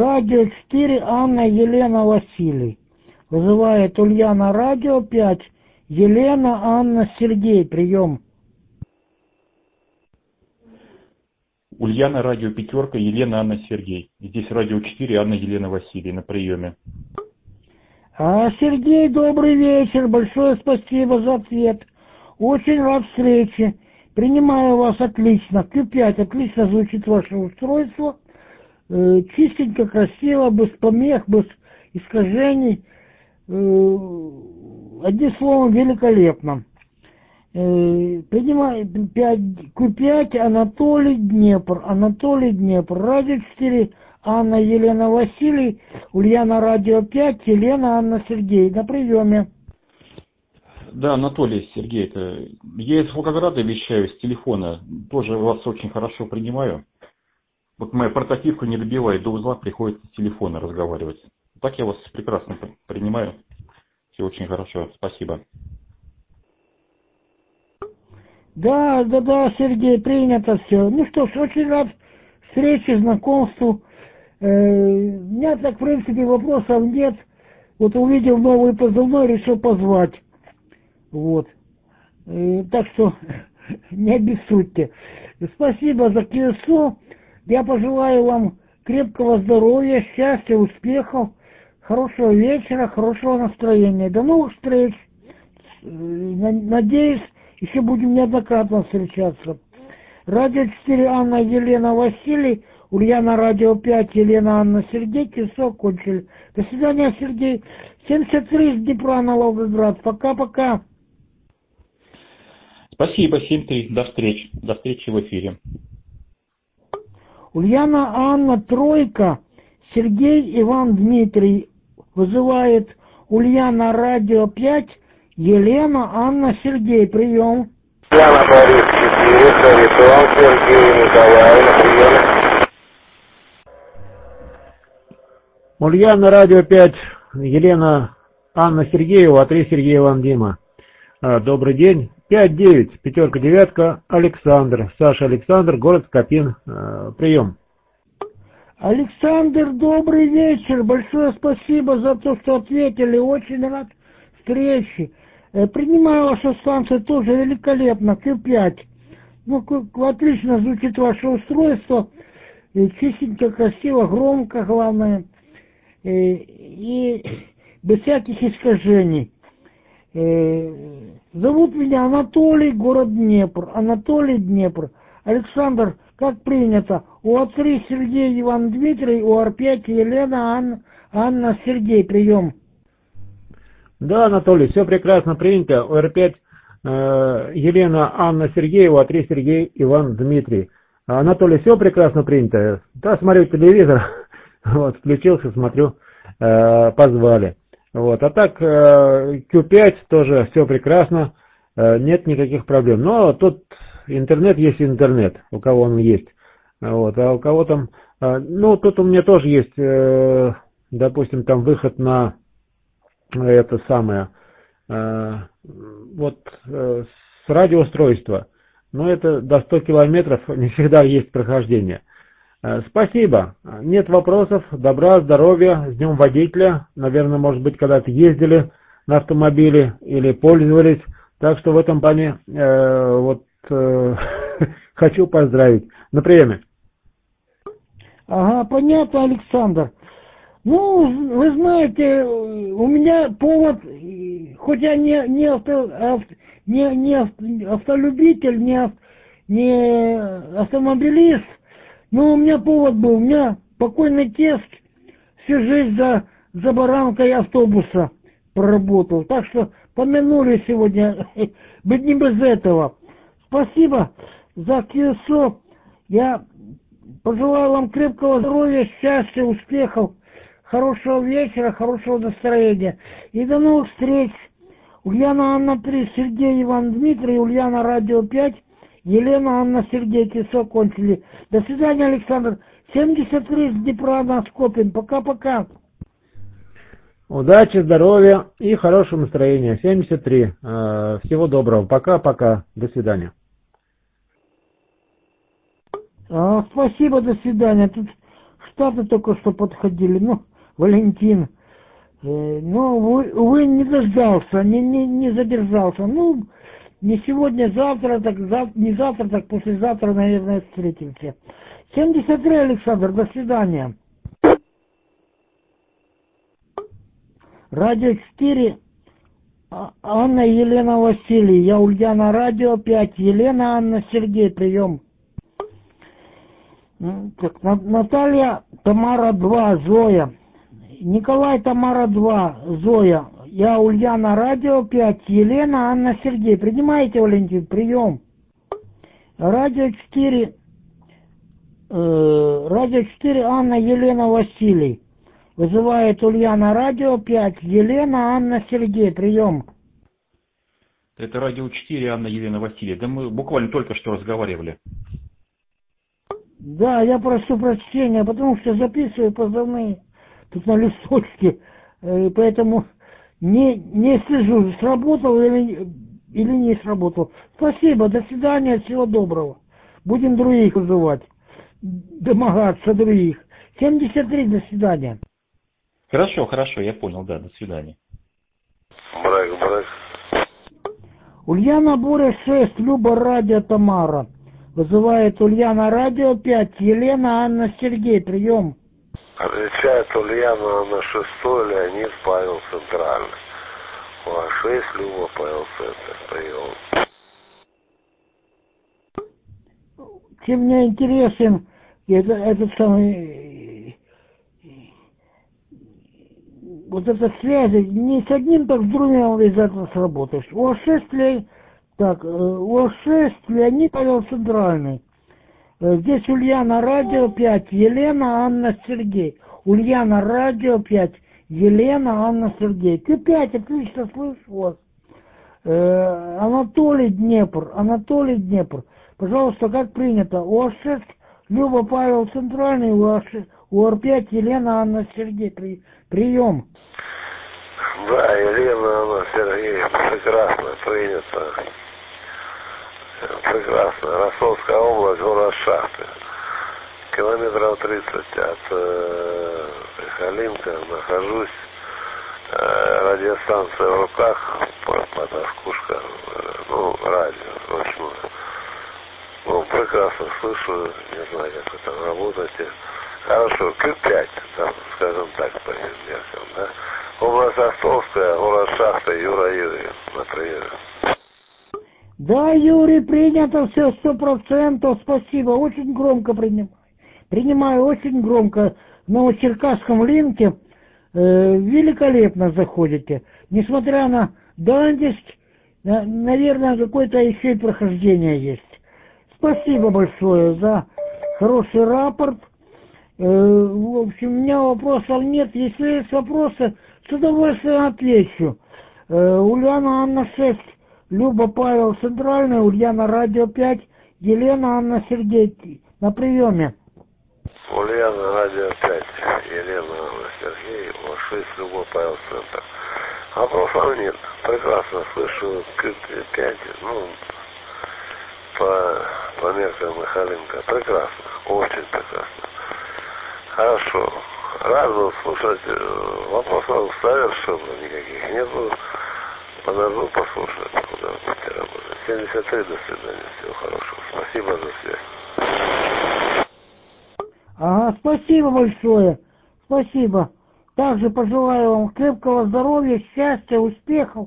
Радио 4, Анна, Елена, Василий. Вызывает Ульяна, радио 5, Елена, Анна, Сергей. Прием. Ульяна, радио пятерка, Елена, Анна, Сергей. Здесь радио 4, Анна, Елена, Василий на приеме. Сергей, добрый вечер. Большое спасибо за ответ. Очень рад встрече. Принимаю вас отлично. Q5, отлично звучит ваше устройство. Чистенько, красиво, без помех, без искажений. Одним словом, великолепно. Принимаю Q5, Анатолий, Днепр. Анатолий, Днепр. Радио 4, Анна, Елена, Василий. Ульяна, радио 5, Елена, Анна, Сергей. На приеме. Да, Анатолий, Сергей, я из Волгограда вещаю с телефона. Тоже вас очень хорошо принимаю. Вот моя портативка не добивает до узла, приходится с телефона разговаривать. Так я вас прекрасно принимаю. Все очень хорошо, спасибо. Да, Сергей, принято все. Ну что ж, очень рад встрече, знакомству. У меня так, в принципе, вопросов нет. Вот увидел новый позывной, решил позвать. Вот. Так что не обессудьте. Спасибо за КСО. Я пожелаю вам крепкого здоровья, счастья, успехов, хорошего вечера, хорошего настроения. До новых встреч. Надеюсь, еще будем неоднократно встречаться. Радио 4, Анна, Елена, Василий. Ульяна, радио 5, Елена, Анна, Сергей. КСО кончили. До свидания, Сергей. 73 из Днепра на Волгоград. Пока-пока. Спасибо, 7-3. До встречи. До встречи в эфире. Ульяна, Анна, тройка. Сергей, Иван, Дмитрий. Вызывает Ульяна, радио 5. Елена, Анна, Сергей. Прием. Ульяна, Борис 4, Харитон, Сергей, Николай, на приеме. Ульяна, радио 5. Елена, Анна, Сергеева, 3, Сергей, Иван, Дима. Добрый день. 5-9, пятерка, девятка, Александр. Саша, Александр, город Скопин. Прием. Александр, добрый вечер. Большое спасибо за то, что ответили. Очень рад встрече. Принимаю вашу станцию тоже великолепно. Q5. Ну, отлично звучит ваше устройство. Чистенько, красиво, громко, главное. И без всяких искажений. Зовут меня Анатолий, город Днепр. Анатолий, Днепр. Александр, как принято. УА-3 Сергей, Иван, Дмитрий. УАР-5 Елена, Анна, Сергей. Прием. Да, Анатолий, все прекрасно принято. УАР-5 Елена, Анна, Сергей. УА-3 Сергей, Иван, Дмитрий. Анатолий, все прекрасно принято. Да, смотрю телевизор. Вот, включился, смотрю, позвали. Вот, а так Q5 тоже все прекрасно, нет никаких проблем. Но тут интернет есть интернет, у кого он есть. Вот, а у кого там, ну тут у меня тоже есть, допустим, там выход на это самое, вот с радиоустройства. Но это до 100 километров не всегда есть прохождение. Спасибо. Нет вопросов. Добра, здоровья. С днем водителя. Наверное, может быть, когда-то ездили на автомобиле или пользовались. Так что в этом плане хочу поздравить. На приеме. Ага, понятно, Александр. Ну, вы знаете, у меня повод, хоть я не автолюбитель, не автомобилист, но у меня повод был. У меня покойный тесть всю жизнь за баранкой автобуса проработал. Так что помянули сегодня, быть не без этого. Спасибо за КСО. Я пожелаю вам крепкого здоровья, счастья, успехов, хорошего вечера, хорошего настроения. И до новых встреч. Ульяна, Анна, 3, Сергей, Иван, Дмитрий, Ульяна, радио 5, Елена, Анна, Сергей, КСО кончили. До свидания, Александр. 73 из Днепра на Скопин. Пока-пока. Удачи, здоровья и хорошего настроения. 73. Всего доброго. Пока-пока. До свидания. Спасибо, до свидания. Тут что депутаты только что подходили, ну, Валентин. Но, увы, не дождался, не задержался. Ну, не сегодня, завтра, так не завтра, так послезавтра, наверное, встретимся. 73, Александр, до свидания. Радио 4, Анна, Елена, Василий. Я Ульяна, Радио 5, Елена, Анна, Сергей, прием. Так, Наталья, Тамара 2, Зоя. Николай, Тамара 2, Зоя. Я Ульяна, Радио 5, Елена, Анна, Сергей. Принимаете, Валентин? Прием. Радио 4, Анна, Елена, Василий. Вызывает Ульяна, Радио 5, Елена, Анна, Сергей. Прием. Это Радио 4, Анна, Елена, Василий. Да мы буквально только что разговаривали. Да, я прошу прощения, потому что записываю позывные тут на листочке, поэтому не слежу, сработал или не сработал. Спасибо, до свидания, всего доброго. Будем других вызывать, домогаться других. 73, до свидания. Хорошо, я понял, да, до свидания. Брак. Ульяна, Боря 6, Люба, Радио, Тамара. Вызывает Ульяна, Радио 5, Елена, Анна, Сергей, прием. Отвечает Ульяна на 6, Леонид, Павел, Центральный. УА-6, Люба, Павел, Центр, прием. Чем мне интересен этот самый, вот эта связь, не с одним, так с другим обязательно сработаешь. УА-6, Леонид, Павел, Центральный. Здесь Ульяна, Радио 5, Елена, Анна, Сергей. Ульяна, Радио 5, Елена, Анна, Сергей. Q5, отлично слышу вас. Анатолий, Днепр. Пожалуйста, как принято. УА-6, Люба, Павел, Центральный, УАР-5, Елена, Анна, Сергей. Прием. Да, Елена, Анна, Сергей, прекрасно принято. Прекрасно. Ростовская область, город Шахты. Километров 30 от Халинка нахожусь. Радиостанция в руках, потаскушка, радио ручное. Прекрасно слышу, не знаю, как вы там работаете. Хорошо, Q5, там, скажем так, по меркам, да? Область Ростовская, город Шахта, Юрий, например. Да, Юрий, принято все 100%, спасибо, очень громко принимаю очень громко. В Новочеркасском линке великолепно заходите. Несмотря на дальность, наверное, какое-то еще и прохождение есть. Спасибо большое за хороший рапорт. В общем, у меня вопросов нет. Если есть вопросы, с удовольствием отвечу. Ульяна, Анна 6, Люба, Павел, Центральный, Ульяна, Радио 5, Елена, Анна, Сергей. На приеме. Ульяна, Радио 5, Елена, Анна, Сергей, УА-6, Люба, Павел, Центр. Вопросов нет. Прекрасно слышу Q5, по меркам Михаленко. Прекрасно, очень прекрасно. Хорошо. Рад был слушать. Вопросов совершенно никаких нету. Подожду послушать, куда вы будете работать. 73, до свидания. Всего хорошего. Спасибо за связь. Ага, спасибо большое. Спасибо. Также пожелаю вам крепкого здоровья, счастья, успехов,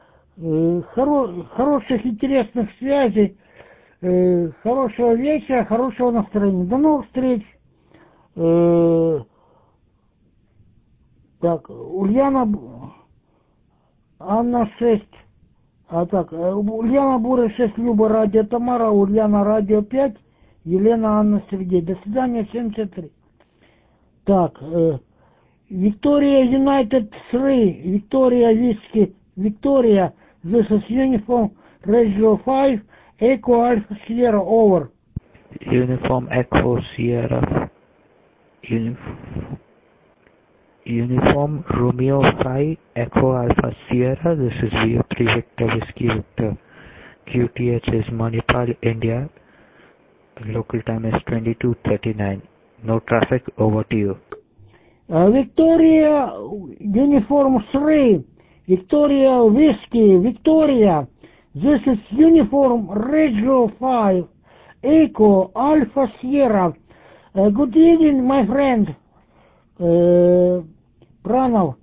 хороших, интересных связей, хорошего вечера, хорошего настроения. До новых встреч. Так, Ульяна, Анна 6. Ульяна, Буря 6, Люба, Радио, Тамара, Ульяна, Радио 5, Елена, Анна, Сергей. До свидания, 73. Так, Victoria United 3, Victoria Whiskey, Victoria, this is Uniform Radio 5, Echo Alpha Sierra, over. Uniform Echo Sierra, Uniform Romeo 5, Echo Alpha Sierra, this is VO3 Victor Whiskey Victor. QTH is Manipal, India. Local time is 22:39. No traffic, over to you. Victoria Uniform 3, Victoria Whiskey, Victoria. This is Uniform Radio 5, Echo Alpha Sierra. Good evening, my friend. Pranov.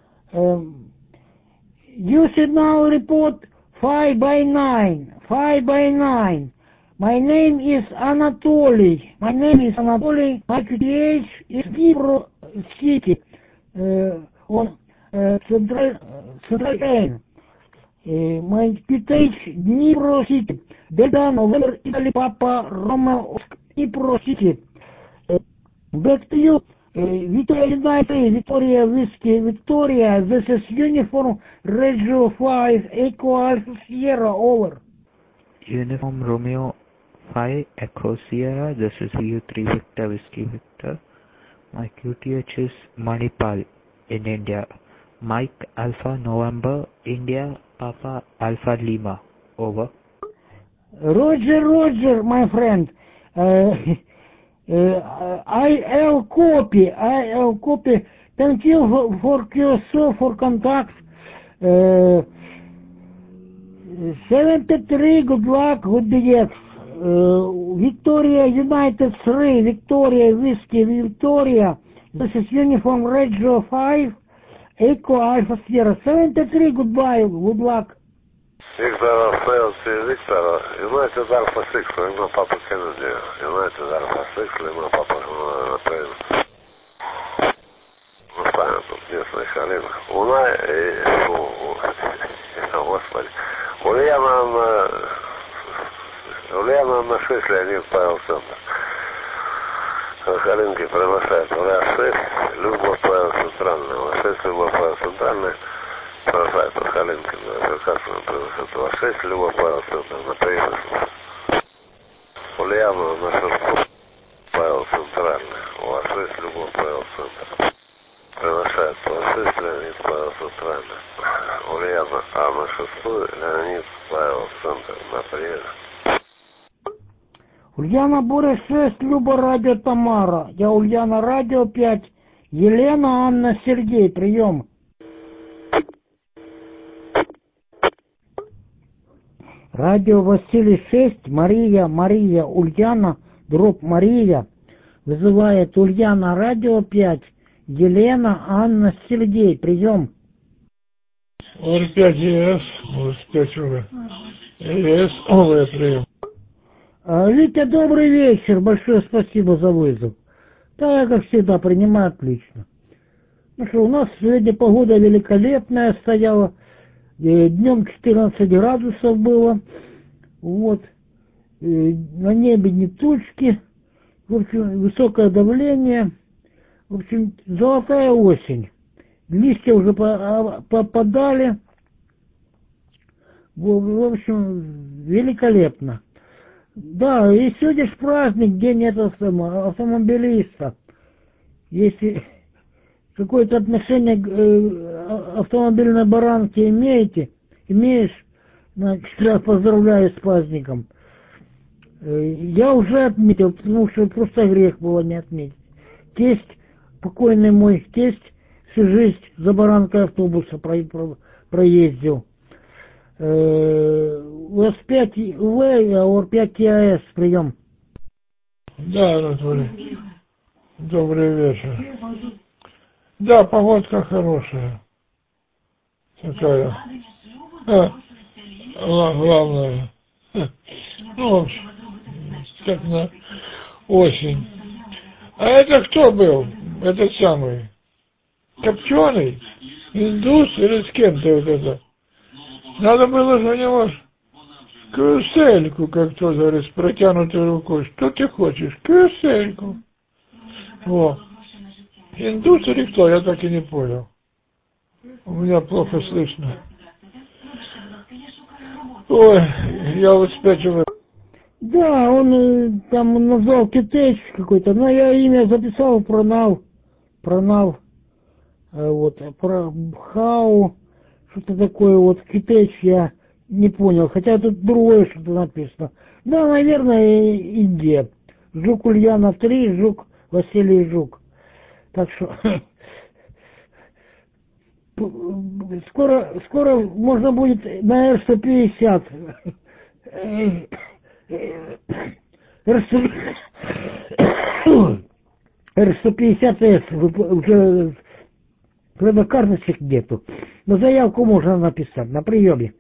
You should now report 5 by 9. 5 by 9. My name is Anatoly. My QTH is Dnipro City. On Central Train. My QTH Dnipro City. Delta November Italy Papa Roma Dnipro City. Back to you. Victoria United, Victoria Whiskey, Victoria. This is Uniform Radio 5, Echo Alpha Sierra, over. Uniform Romeo 5, Echo Sierra. This is U3 Victor Whiskey Victor. My QTH is Manipal in India. Mike Alpha November India Papa Alpha Lima, over. Roger, my friend. I'll copy. Thank you for QSO, for contact. 73, good luck, good DX. Victoria United 3, Victoria Whiskey, Victoria. This is Uniform Radio 5, Echo Alpha Sierra. 73, goodbye, good luck. Victor, United Alpha 6, Lima Papa Kennedy, United Alpha 6, Lima Papa Train. Ну, ставим тут местная халина. Господи. Ульяна на 6, Леонид Павел Центр. Халинки приглашает. Уля 6, Любовь Павел Центральная. Уля 6, Любовь Павел Центральная. Приглашает от Халинки на Черкасную приглашает. Уля 6, Любовь Павел Центр. На приезд. Ульяна на 6, Павел Центральная. Уля 6, Любовь Павел Центр. Приглашает Уля 6, Леонид Павел Центральная. Ульяна А на 6, Леонид Павел Центр. На приезд. Ульяна Боря 6, Люба Радио Тамара. Я Ульяна Радио 5. Елена Анна Сергей, прием. Радио Василий 6, Мария, Ульяна, дробь Мария. Вызывает Ульяна Радио 5. Елена Анна Сергей, прием. ОР5 ЕС, ОР5 ОВ. ЕС, ОВ, прием. Витя, добрый вечер. Большое спасибо за вызов. Да, я, как всегда, принимаю отлично. Ну что, у нас сегодня погода великолепная стояла. Днем 14 градусов было. Вот. На небе не тучки. В общем, высокое давление. В общем, золотая осень. Листья уже попадали. В общем, великолепно. Да, и сегодня ж праздник, день этого автомобилиста. Если какое-то отношение к автомобильной баранке имеешь, значит, я поздравляю с праздником. Я уже отметил, потому что просто грех было не отметить. Тесть, покойный мой тесть, всю жизнь за баранкой автобуса проездил. У вас 5 В, а у 5 АС, прием. Да, Анатолий. Добрый вечер. Да, погодка хорошая. Такая. Главное. Ну, в общем, как на осень. А это кто был? Этот самый Копченый? Индус или с кем-то вот это? Надо было за него карусельку, как кто говорит, с протянутой рукой. Что ты хочешь? Карусельку. Во. Индус или кто? Я так и не понял. У меня плохо слышно. Ой, я вот спятил. Да, он там назвал китайч какой-то, но я имя записал, Пронав. Вот, про Хау. Что-то такое вот китайч я не понял, хотя тут другое что-то написано. Да, наверное, Индия. Жук Ульяна 3, Жук Василий Жук. Так что скоро можно будет на Р-150. Р-150С уже когда карточек нету. Но заявку можно написать на приеме.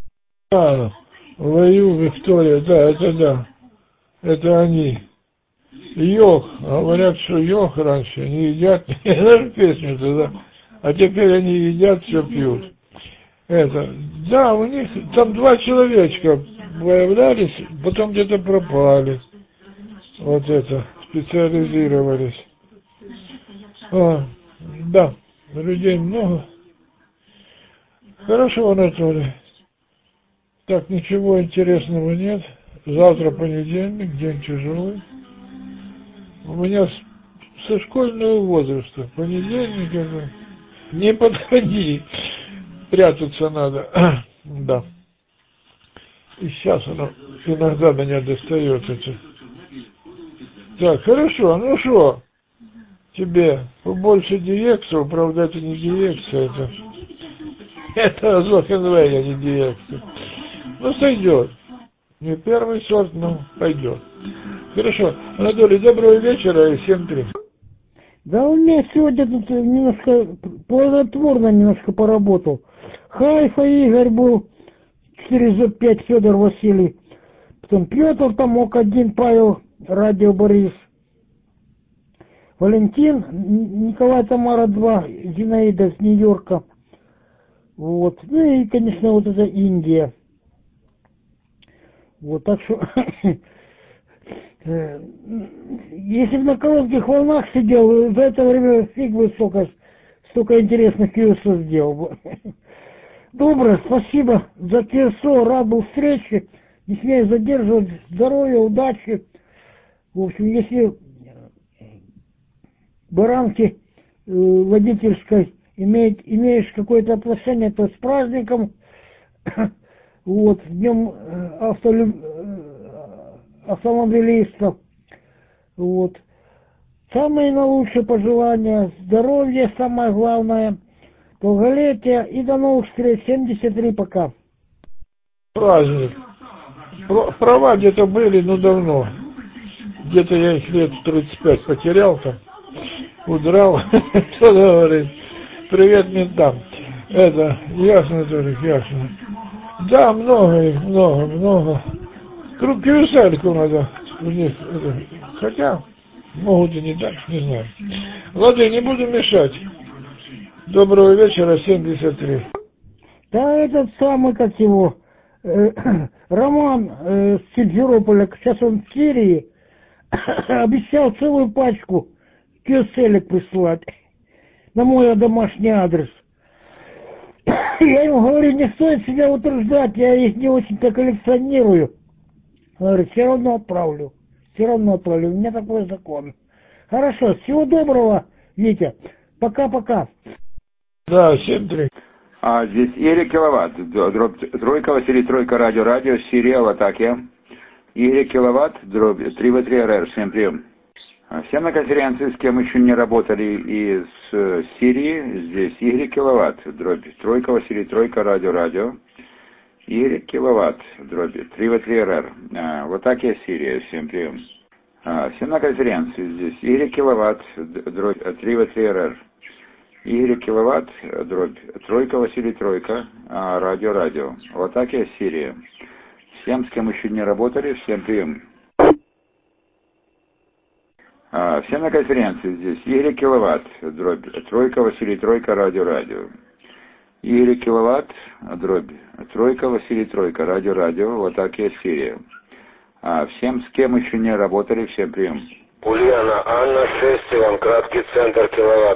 Лаю, Виктория, да, это да. Это они. Йох, говорят, что йох раньше не едят, даже песню туда. А теперь они едят, все пьют. Это, да, у них там 2 человечка появлялись, потом где-то пропали. Вот это, специализировались. Да, людей много. Хорошо, Анатолий. Так, ничего интересного нет. Завтра понедельник, день тяжелый. У меня со школьного возраста. Понедельник это. Не подходи. Прятаться надо. Да. И сейчас оно иногда меня достает это. Так, хорошо, ну что? Тебе побольше диексов, правда это не диекция, это Азов-НВ, а не диекция. Ну сойдет. Не первый сорт, но пойдет. Хорошо. Анатолий, доброго вечера и всем 3. Да у меня сегодня тут немножко плодотворно немножко поработал. Хайфа Игорь был, 4Z5 Федор Василий. Потом Петр там ОК-1 Павел, Радио Борис. Валентин, Николай Тамара 2, Зинаида с Нью-Йорка. Вот. Ну и, конечно, вот это Индия. Вот, так что, если бы на коротких волнах сидел, за это время фиг бы столько интересных QSO сделал бы. Доброе, спасибо за QSO, рад был встрече, не смею задерживать, здоровья, удачи. В общем, если баранки водительской имеешь какое-то отношение, то с праздником. Вот, днем автомобилистов. Вот. Самые наилучшие пожелания, здоровья, самое главное, долголетия и до новых встреч. 73 пока. Праздник. Права где-то были, но давно. Где-то я их лет 35 потерял там. Удрал. Кто говорит? Привет ментам. Это, ясно, Толик, ясно. Да, много их, много. Крупкивисальку надо у них. Хотя, могут и не так, не знаю. Ладно, не буду мешать. Доброго вечера, 73. Да, этот самый, как его, Роман с Симферополя, сейчас он в Сирии, обещал целую пачку QSL прислать на мой домашний адрес. Я ему говорю, не стоит себя утруждать, я их не очень-то коллекционирую. Он говорит, все равно отправлю, у меня такой закон. Хорошо, всего доброго, Витя, пока-пока. Да, 7-3. Здесь Игорь Киловатт, дробь тройка, Василий Тройка, радио, Сирия в атаке. Игорь Киловатт, дробь 3В3 РР, всем прием. Всем на конференции, с кем еще не работали из Сирии, здесь Игорь Киловатт, дробь тройка, Василий Тройка, радио. Игорь Киловатт, дробь 3В3 РР, в атаке Сирия, всем прием. Всем на конференции, здесь Игорь Киловатт, дробь 3В3 РР. Игорь Киловатт, дробь тройка, Василий Тройка, радио. В атаке Сирия. Всем, с кем еще не работали, всем прием. Всем на конференции здесь Игорь Киловатт, дробь тройка, Василий Тройка, радио. Игорь Киловатт, дробь тройка, Василий Тройка, радио, в атаке Сирия. Всем, с кем еще не работали, всем прием. Ульяна, Анна 6, Иван Краткий, центр Киловатт.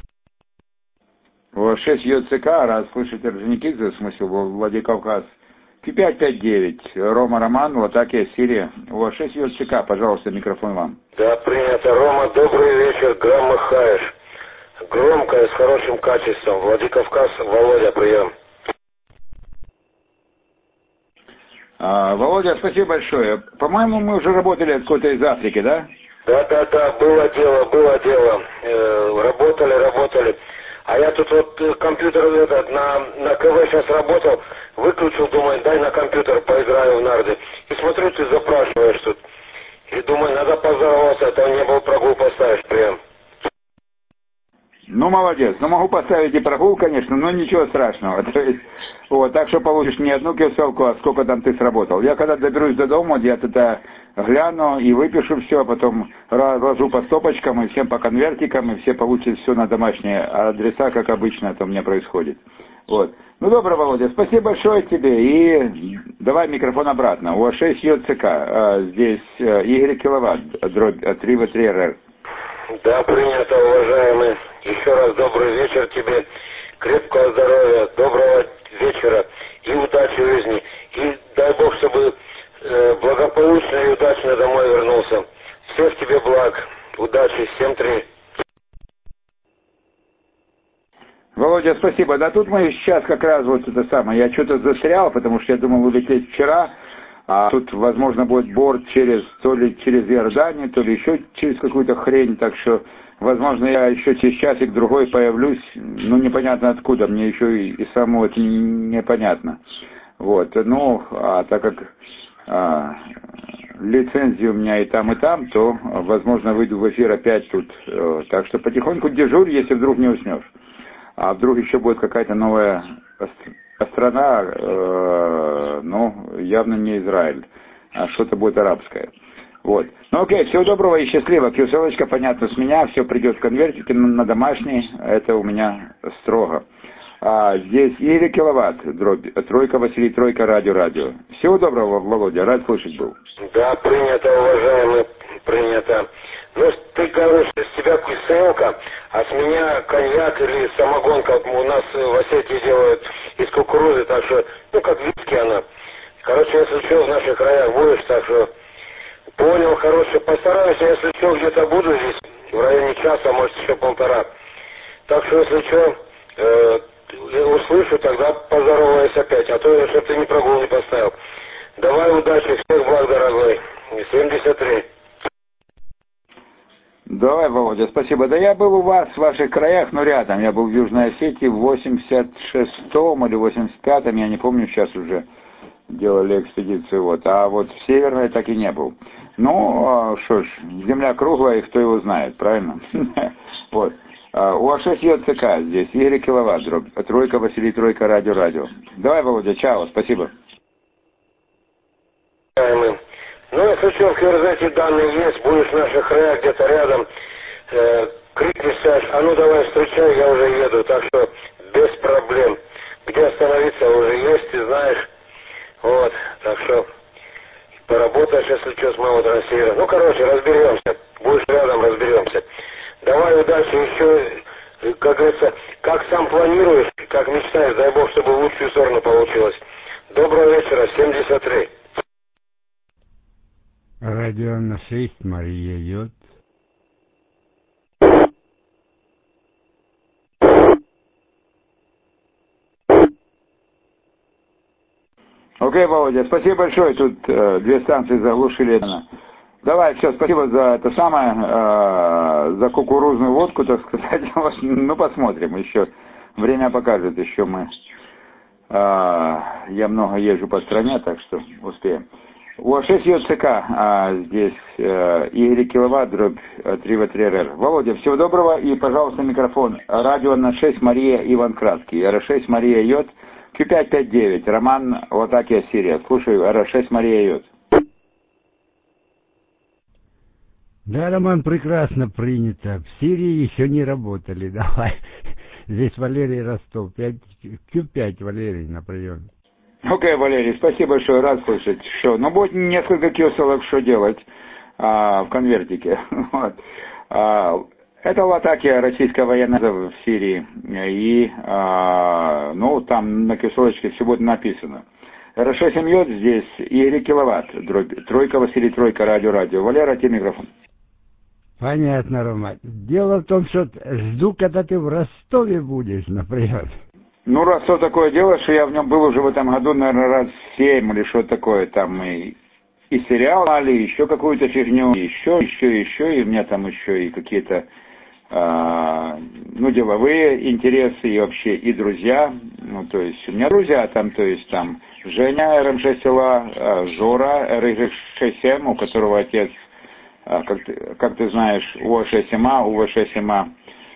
УА-6 ЮЦК, рад слышать Орджоникидзе, в смысле Владикавказ. Q559, Рома Роман, в атаке Сирия. УА-6 ЮЦК, пожалуйста, микрофон вам. Да, принято. Рома, добрый вечер, Грамма Хаеш. Громко и с хорошим качеством. Владикавказ, Володя, прием. Володя, спасибо большое. По-моему, мы уже работали какой-то из Африки, да? Да, было дело. Работали. А я тут вот компьютер этот, на КВ сейчас работал, выключил, думаю, дай на компьютер поиграю в нарды. И смотрю, ты запрашиваешь тут. И думаю, надо поздороваться, а то не был прогул поставишь прям. Ну, молодец. Ну, могу поставить и прогул, конечно, но ничего страшного. То есть, вот, так что получишь не одну киселку, а сколько там ты сработал. Я когда доберусь до дома, я туда гляну и выпишу все, потом разложу по стопочкам и всем по конвертикам, и все получат все на домашние адреса, как обычно это у меня происходит. Вот. Ну, добро, Володя, спасибо большое тебе, и давай микрофон обратно. УА-6 ЙЦК, здесь Игорь Киловатт, дробь 3В3РР. Да, принято, уважаемый. Еще раз добрый вечер тебе, крепкого здоровья, доброго вечера и удачи в жизни. И дай Бог, чтобы благополучно и удачно домой вернулся. Всех тебе благ, удачи, 7-3. Володя, спасибо. Да тут мы сейчас как раз вот это самое. Я что-то застрял, потому что я думал улететь вчера, а тут, возможно, будет борт то ли через Иорданию, то ли еще через какую-то хрень, так что, возможно, я еще через часик-другой появлюсь, ну, непонятно откуда, мне еще и самому это непонятно. Вот, ну, а так как лицензии у меня и там, то, возможно, выйду в эфир опять тут. Так что потихоньку дежурь, если вдруг не уснешь. А вдруг еще будет какая-то новая страна, ну, явно не Израиль, а что-то будет арабское. Вот. Ну, окей, всего доброго и счастливо. Киселочка, понятно, с меня, все придет в конвертике на домашний, это у меня строго. Здесь Игорь Киловатт, дробь, тройка Василий, тройка, радио. Всего доброго, Володя, рад слышать был. Да, принято, уважаемый, принято. Ну, ты говоришь, с тебя киселка, а с меня коньяк или самогонка. У нас в Осетии делают из кукурузы, так что, ну, как виски она. Короче, если что, в наших краях будешь, так что, понял, хороший, постараюсь, если что, где-то буду здесь, в районе часа, может, еще полтора. Так что, если что, услышу, тогда поздороваюсь опять, а то, чтобы ты ни прогул не поставил. Давай удачи, всех благ, дорогой. 73. Давай, Володя, спасибо. Да я был у вас, в ваших краях, но рядом. Я был в Южной Осетии в 86-м или 85-м, я не помню, сейчас уже делали экспедицию. Вот. А вот в Северной так и не был. Ну, что ж, земля круглая, и кто его знает, правильно? Вот. УА-6 ЙЦК здесь, Игорь Киловатт, дробь, тройка Василий, тройка, радио. Давай, Володя, чао, спасибо. Ну, если что, в Херзете данные есть, будешь в наших краях где-то рядом, крикнешь, а ну давай встречай, я уже еду, так что без проблем. Где остановиться уже есть, ты знаешь, вот, так что поработаешь, если что, с моего трансфера. Ну, короче, разберемся, будешь рядом, разберемся. Давай удачи еще, как говорится, как сам планируешь, как мечтаешь, дай Бог, чтобы в лучшую сторону получилось. Доброго вечера, 73. Радио на 6, Мария Йод. Окей, Володя, спасибо большое, тут две станции заглушили. Давай, все, спасибо за это самое, за кукурузную водку, так сказать. Ну, посмотрим еще. Время покажет, еще мы. Я много езжу по стране, так что успеем. УА-6 ЙЦК, здесь Игорь Киловатт, дробь 3В3РР. Володя, всего доброго и, пожалуйста, микрофон. Радио на 6, Мария, Иван Краткий. РА-6, Мария Йод. Q559, Роман, Латакия, Сирия. Слушаю, РА-6, Мария Йод. Да, Роман, прекрасно принято. В Сирии еще не работали. Давай. Здесь Валерий Ростов. Q5, Валерий, на приеме. Окей, Валерий, спасибо большое, рад слышать. Что, ну, будет несколько киселок, что делать в конвертике. Вот. Это Латакия, российская военная в Сирии. И, ну, там на киселочке все будет написано. РА-6 МЙ здесь Игорь Киловатт, дробь, тройка Василий, тройка, радио. Валера, тебе микрофон. Понятно, Рома. Дело в том, что жду, когда ты в Ростове будешь, например. Ну, Ростов такое дело, что я в нем был уже в этом году, наверное, раз 7 или что такое там. И и сериал, и еще какую-то фигню, еще, и у меня там еще и какие-то, деловые интересы, и вообще, и друзья, то есть, у меня друзья там, то есть, там, Женя, РМШ села, Жора, РГ67, у которого отец, как ты знаешь, УВШ-7А,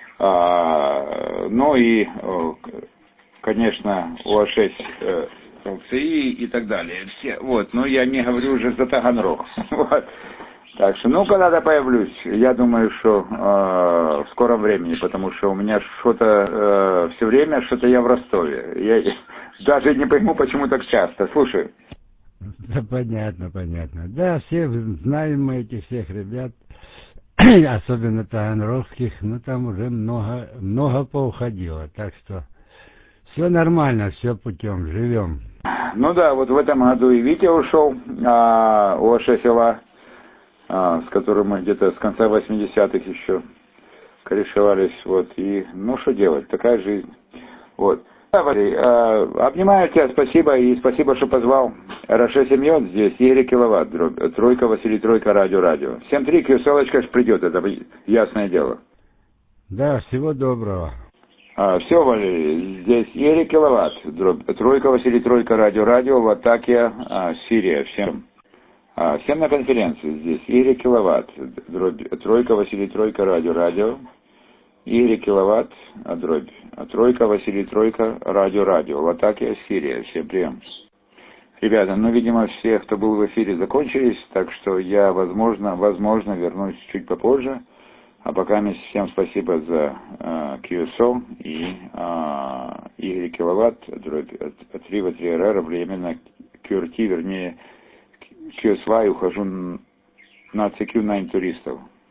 и, конечно, УА-6 ЛЦИ и так далее. Все, я не говорю уже за Таганрог. Так что, когда-то появлюсь. Я думаю, что в скором времени, потому что у меня что-то все время, что-то я в Ростове. Я даже не пойму, почему так часто. Слушай. Да, понятно. Да, все знаем мы этих всех ребят, особенно таганрогских, там уже много поуходило, так что все нормально, все путем, живем. Вот в этом году и Витя ушел, УА-6 села, с которым мы где-то с конца 80-х еще корешевались, и, что делать, такая жизнь, Обнимаю тебя, спасибо, и спасибо, что позвал. Раше Семьон здесь, Игорь Киловатт, тройка, Василий, тройка, радио. 7-3, QSL-очка придет, это ясное дело. Да, всего доброго. Все, Валерий, здесь Игорь Киловатт, тройка, Василий, тройка, радио, Латакия, Сирия, всем на конференции здесь, Игорь Киловатт, тройка, Василий, тройка, радио, Игорь Киловатт, тройка, Василий, тройка, радио, Латакия, Сирия, всем прием. Ребята, видимо, все, кто был в эфире, закончились, так что я, возможно, вернусь чуть попозже. А пока всем спасибо за QSO и Игорь Киловатт, 3В3РР, временно QRT, вернее QSY, ухожу на CQ9 туристов.